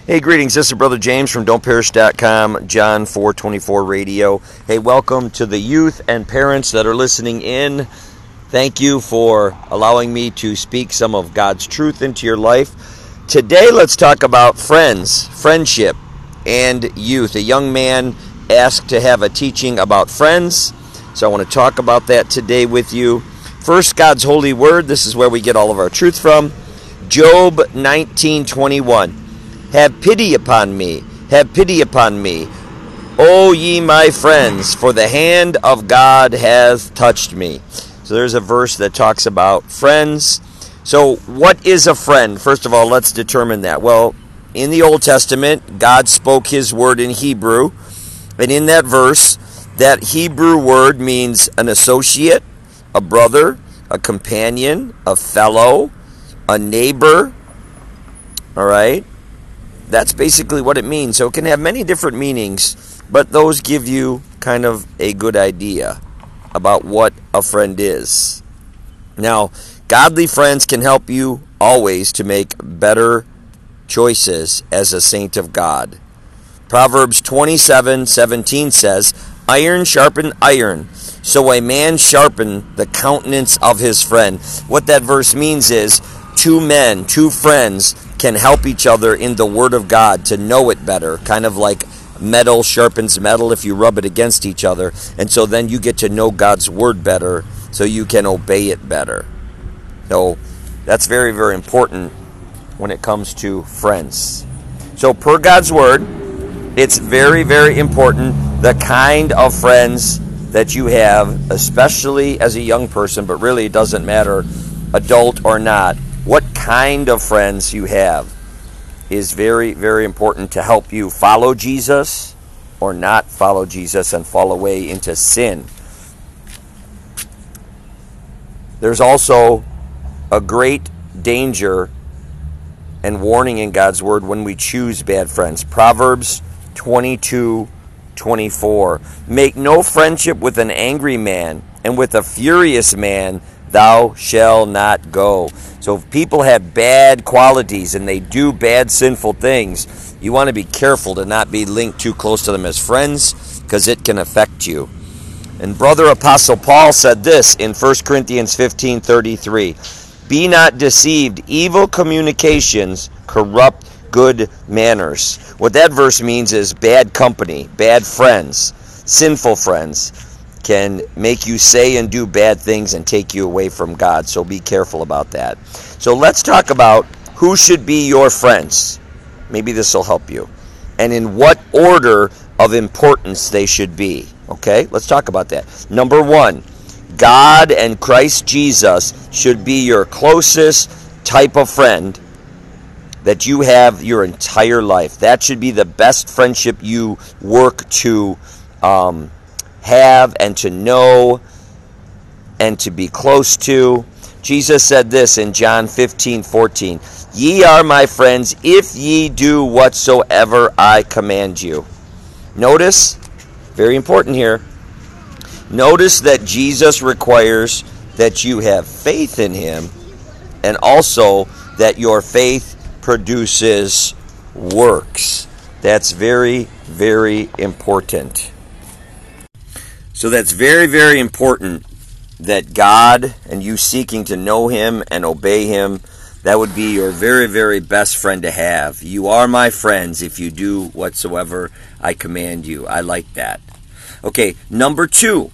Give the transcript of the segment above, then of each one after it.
Hey, greetings. This is Brother James from don'tperish.com, John 424 Radio. Hey, welcome to the youth and parents that are listening in. Thank you for allowing me to speak some of God's truth into your life. Today, let's talk about friendship, and youth. A young man asked to have a teaching about friends, so I want to talk about that today with you. First, God's holy word. This is where we get all of our truth from. Job 19:21. Have pity upon me, have pity upon me, O ye my friends, for the hand of God hath touched me. So there's a verse that talks about friends. So what is a friend? First of all, let's determine that. Well, in the Old Testament, God spoke his word in Hebrew. And in that verse, that Hebrew word means an associate, a brother, a companion, a fellow, a neighbor. All right? That's basically what it means. So it can have many different meanings, but those give you kind of a good idea about what a friend is. Now, godly friends can help you always to make better choices as a saint of God. Proverbs 27:17 says, iron sharpened iron, so a man sharpen the countenance of his friend. What that verse means is two men, two friends, can help each other in the Word of God to know it better, kind of like metal sharpens metal if you rub it against each other. And so then you get to know God's Word better so you can obey it better. So that's very, very important when it comes to friends. So per God's Word, it's very, very important the kind of friends that you have, especially as a young person, but really it doesn't matter, adult or not. What kind of friends you have is very, very important to help you follow Jesus or not follow Jesus and fall away into sin. There's also a great danger and warning in God's Word when we choose bad friends. Proverbs 22:24. Make no friendship with an angry man, and with a furious man thou shalt not go. So if people have bad qualities and they do bad sinful things, you want to be careful to not be linked too close to them as friends, because it can affect you. And Brother Apostle Paul said this in 1 Corinthians 15:33. Be not deceived, evil communications corrupt good manners. What that verse means is bad company, bad friends, sinful friends can make you say and do bad things and take you away from God. So be careful about that. So let's talk about who should be your friends. Maybe this will help you. And in what order of importance they should be. Okay, let's talk about that. Number one, God and Christ Jesus should be your closest type of friend that you have your entire life. That should be the best friendship you work to have and to know and to be close to. Jesus said this in John 15:14. Ye are my friends if ye do whatsoever I command you. Notice, very important here, notice that Jesus requires that you have faith in him, and also that your faith produces works. That's very, very important. So that's very, very important that God and you seeking to know him and obey him, that would be your very, very best friend to have. You are my friends if you do whatsoever I command you. I like that. Okay, number two,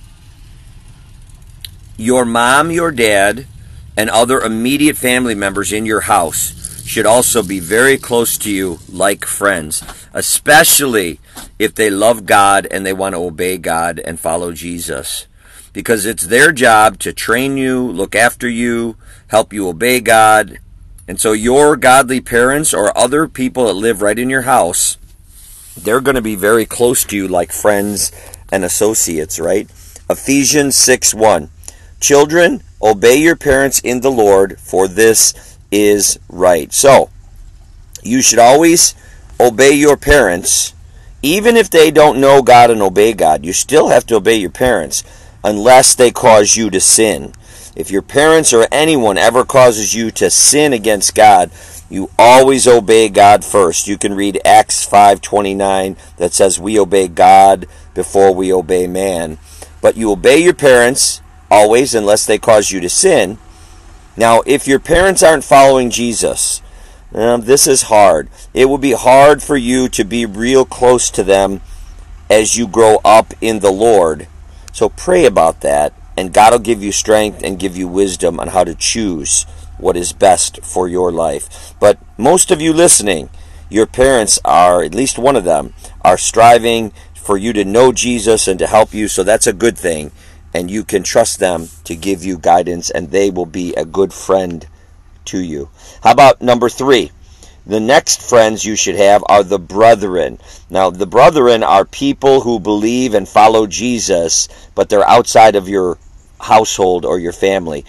your mom, your dad, and other immediate family members in your house should also be very close to you like friends, especially if they love God and they want to obey God and follow Jesus. Because it's their job to train you, look after you, help you obey God. And so your godly parents or other people that live right in your house, they're going to be very close to you like friends and associates, right? Ephesians 6:1. Children, obey your parents in the Lord, for this is right. So, you should always obey your parents, even if they don't know God and obey God. You still have to obey your parents, unless they cause you to sin. If your parents or anyone ever causes you to sin against God, You always obey God first. You can read Acts 5:29 that says we obey God before we obey man. But you obey your parents always unless they cause you to sin. Now, if your parents aren't following Jesus, this is hard. It will be hard for you to be real close to them as you grow up in the Lord. So pray about that, and God will give you strength and give you wisdom on how to choose what is best for your life. But most of you listening, your parents are, at least one of them, are striving for you to know Jesus and to help you, so that's a good thing. And you can trust them to give you guidance, and they will be a good friend to you. How about number 3? The next friends you should have are the brethren. Now, the brethren are people who believe and follow Jesus, but they're outside of your household or your family.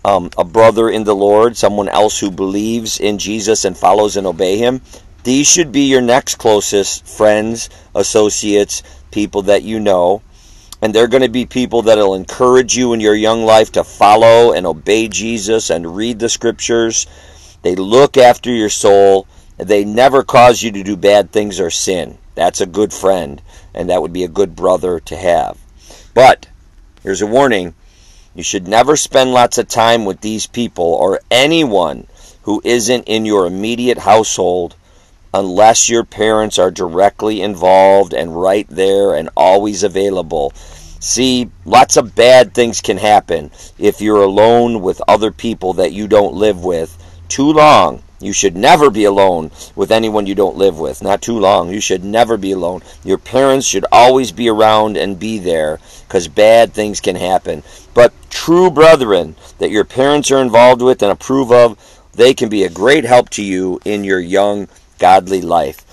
A brother in the Lord, someone else who believes in Jesus and follows and obey him, these should be your next closest friends, associates, people that you know. And they're going to be people that will encourage you in your young life to follow and obey Jesus and read the scriptures. They look after your soul. They never cause you to do bad things or sin. That's a good friend, and that would be a good brother to have. But here's a warning. You should never spend lots of time with these people or anyone who isn't in your immediate household unless your parents are directly involved and right there and always available. See, lots of bad things can happen if you're alone with other people that you don't live with too long. You should never be alone with anyone you don't live with. Not too long. You should never be alone. Your parents should always be around and be there, because bad things can happen. But true brethren that your parents are involved with and approve of, they can be a great help to you in your young godly life.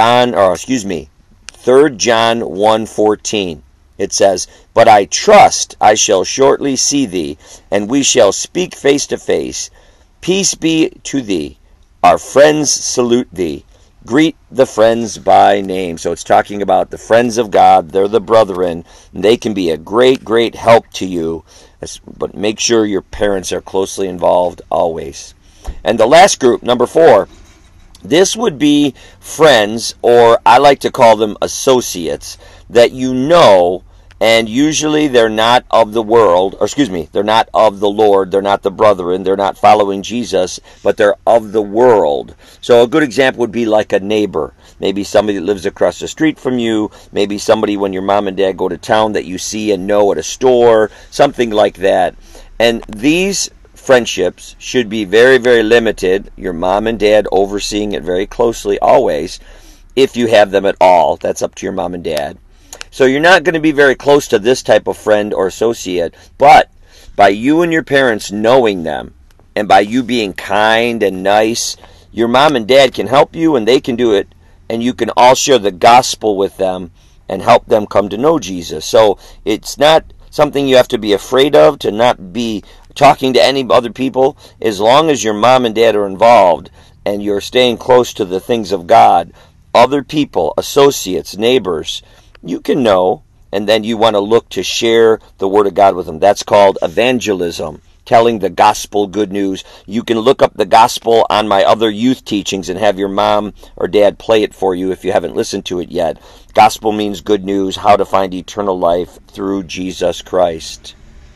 3 John 1:14. It says, "But I trust I shall shortly see thee, and we shall speak face to face. Peace be to thee. Our friends salute thee. Greet the friends by name." So it's talking about the friends of God. They're the brethren. And they can be a great, great help to you. But make sure your parents are closely involved always. And the last group, number 4, this would be friends, or I like to call them associates, that you know, and usually they're not of the world, they're not of the Lord, they're not the brethren, they're not following Jesus, but they're of the world. So a good example would be like a neighbor. Maybe somebody that lives across the street from you, maybe somebody when your mom and dad go to town that you see and know at a store, something like that. And these friendships should be very, very limited. Your mom and dad overseeing it very closely always, if you have them at all. That's up to your mom and dad. So you're not going to be very close to this type of friend or associate, but by you and your parents knowing them, and by you being kind and nice, your mom and dad can help you, and they can do it, and you can all share the gospel with them and help them come to know Jesus. So it's not something you have to be afraid of, to not be talking to any other people. As long as your mom and dad are involved and you're staying close to the things of God, other people, associates, neighbors, you can know, and then you want to look to share the Word of God with them. That's called evangelism, telling the gospel good news. You can look up the gospel on my other youth teachings and have your mom or dad play it for you if you haven't listened to it yet. Gospel means good news, how to find eternal life through Jesus Christ.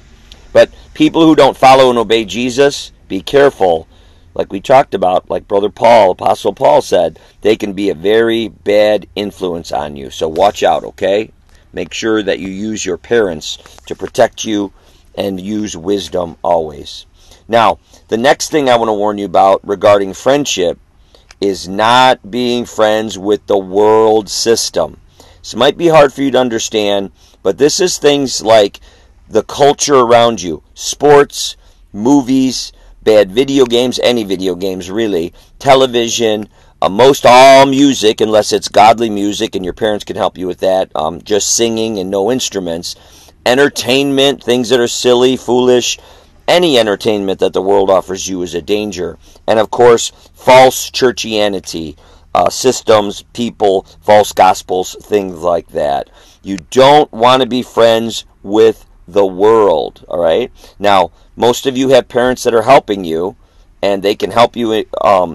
But people who don't follow and obey Jesus, be careful. Like we talked about, like Brother Paul, Apostle Paul said, they can be a very bad influence on you. So watch out, okay? Make sure that you use your parents to protect you and use wisdom always. Now, the next thing I want to warn you about regarding friendship is not being friends with the world system. This might be hard for you to understand, but this is things like the culture around you, sports, movies, bad video games, any video games really, television, most all music, unless it's godly music and your parents can help you with that, just singing and no instruments, entertainment, things that are silly, foolish, any entertainment that the world offers you is a danger. And of course, false churchianity, systems, people, false gospels, things like that. You don't want to be friends with the world, all right? Now, most of you have parents that are helping you, and they can help you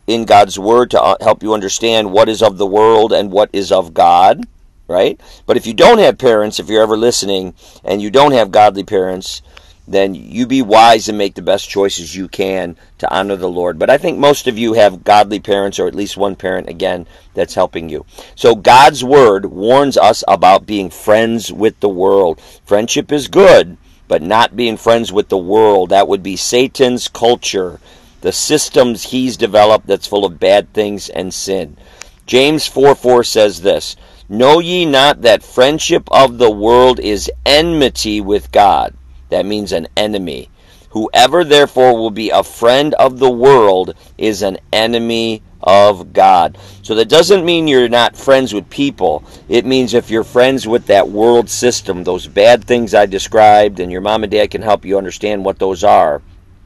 in God's Word to help you understand what is of the world and what is of God, right? But if you don't have parents, if you're ever listening, and you don't have godly parents, then you be wise and make the best choices you can to honor the Lord. But I think most of you have godly parents, or at least one parent, again, that's helping you. So God's Word warns us about being friends with the world. Friendship is good, but not being friends with the world. That would be Satan's culture, the systems he's developed that's full of bad things and sin. James 4:4 says this, "Know ye not that friendship of the world is enmity with God?" That means an enemy. "Whoever therefore will be a friend of the world is an enemy of God." So that doesn't mean you're not friends with people. It means if you're friends with that world system, those bad things I described, and your mom and dad can help you understand what those are,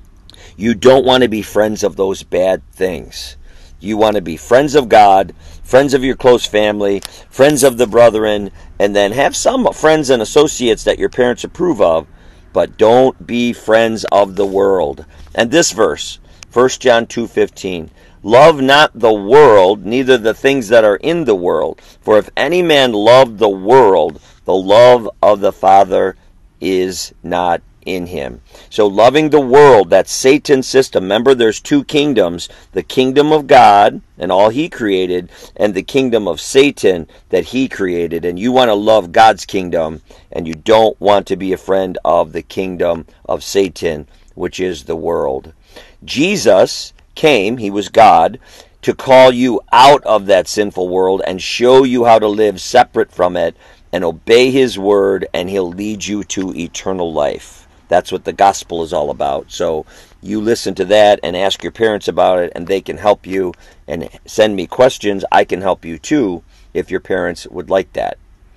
you don't want to be friends of those bad things. You want to be friends of God, friends of your close family, friends of the brethren, and then have some friends and associates that your parents approve of, but don't be friends of the world. And this verse, 1 John 2:15, "Love not the world, neither the things that are in the world. For if any man love the world, the love of the Father is not in him." So loving the world, that's Satan's system. Remember, there's two kingdoms, the kingdom of God and all he created, and the kingdom of Satan that he created. And you want to love God's kingdom, and you don't want to be a friend of the kingdom of Satan, which is the world. Jesus came, he was God, to call you out of that sinful world and show you how to live separate from it and obey his word, and he'll lead you to eternal life. That's what the gospel is all about. So you listen to that and ask your parents about it, and they can help you, and send me questions. I can help you too if your parents would like that.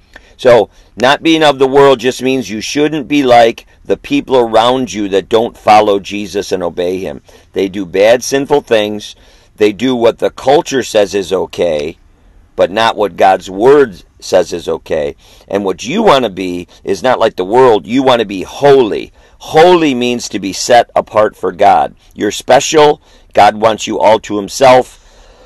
So not being of the world just means you shouldn't be like the people around you that don't follow Jesus and obey him. They do bad, sinful things. They do what the culture says is okay, but not what God's word says is okay. And what you want to be is not like the world. You want to be holy. Holy means to be set apart for God. You're special. God wants you all to himself.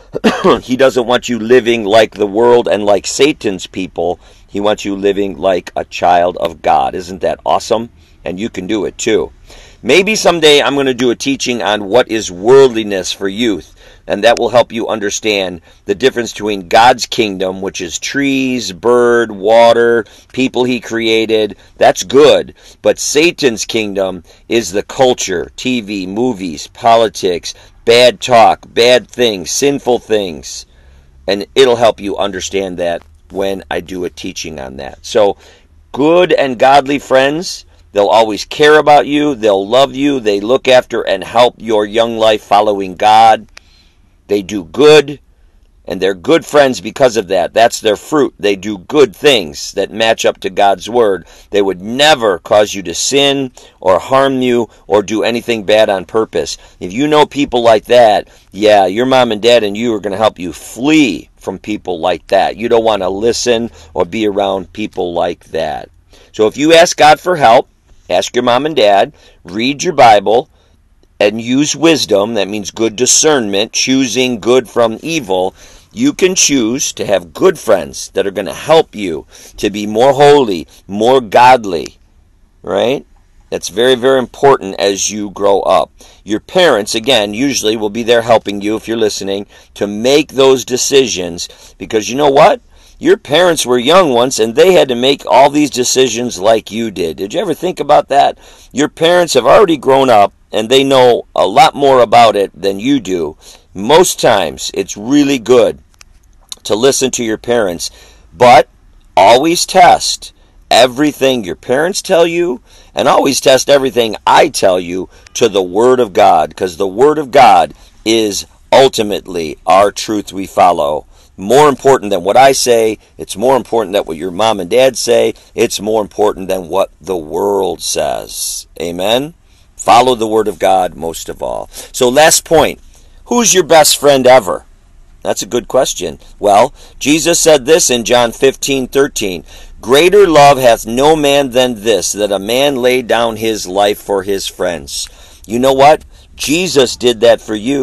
He doesn't want you living like the world and like Satan's people. He wants you living like a child of God. Isn't that awesome? And you can do it too. Maybe someday I'm going to do a teaching on what is worldliness for youth, and that will help you understand the difference between God's kingdom, which is trees, bird, water, people he created. That's good. But Satan's kingdom is the culture, TV, movies, politics, bad talk, bad things, sinful things. And it'll help you understand that when I do a teaching on that. So, good and godly friends, they'll always care about you, they'll love you, they look after and help your young life following God. They do good, and they're good friends because of that. That's their fruit. They do good things that match up to God's word. They would never cause you to sin or harm you or do anything bad on purpose. If you know people like that, yeah, your mom and dad and you are going to help you flee from people like that. You don't want to listen or be around people like that. So if you ask God for help, ask your mom and dad, read your Bible, and use wisdom. That means good discernment, choosing good from evil. You can choose to have good friends that are going to help you to be more holy, more godly, right? That's very, very important as you grow up. Your parents, again, usually will be there helping you, if you're listening, to make those decisions, because you know what? Your parents were young once, and they had to make all these decisions like you did. Did you ever think about that? Your parents have already grown up, and they know a lot more about it than you do. Most times, it's really good to listen to your parents, but always test everything your parents tell you, and always test everything I tell you to the Word of God, because the Word of God is ultimately our truth we follow. More important than what I say. It's more important than what your mom and dad say. It's more important than what the world says. Amen? Follow the Word of God most of all. So last point, who's your best friend ever? That's a good question. Well, Jesus said this in John 15:13. Greater love hath no man than this, that a man lay down his life for his friends. You know what? Jesus did that for you.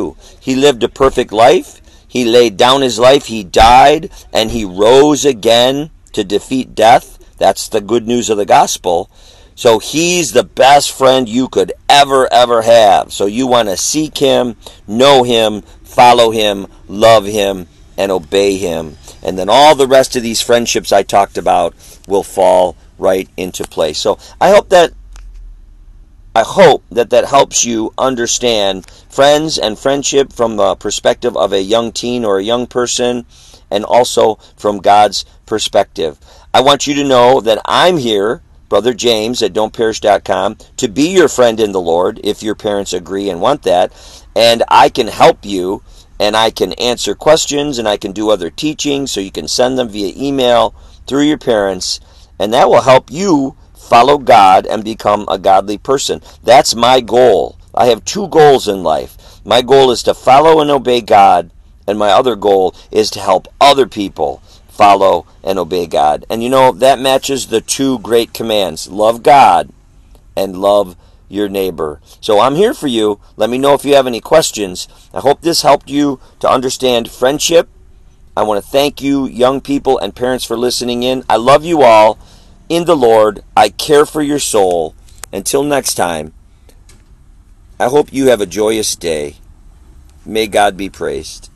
He lived a perfect life. He laid down his life. He died, and he rose again to defeat death. That's the good news of the gospel. So he's the best friend you could ever have. So you want to seek him, know him, follow him, love him, and obey him. And then all the rest of these friendships I talked about will fall right into place. So I hope that helps you understand friends and friendship from the perspective of a young teen or a young person, and also from God's perspective. I want you to know that I'm here, Brother James at don'tperish.com, to be your friend in the Lord if your parents agree and want that. And I can help you, and I can answer questions, and I can do other teaching, so you can send them via email through your parents, and that will help you follow God and become a godly person. That's my goal. I have two goals in life. My goal is to follow and obey God, and my other goal is to help other people follow and obey God. And you know, that matches the two great commands: love God and love your neighbor. So I'm here for you. Let me know if you have any questions. I hope this helped you to understand friendship. I want to thank you, young people and parents, for listening in. I love you all in the Lord. I care for your soul. Until next time, I hope you have a joyous day. May God be praised.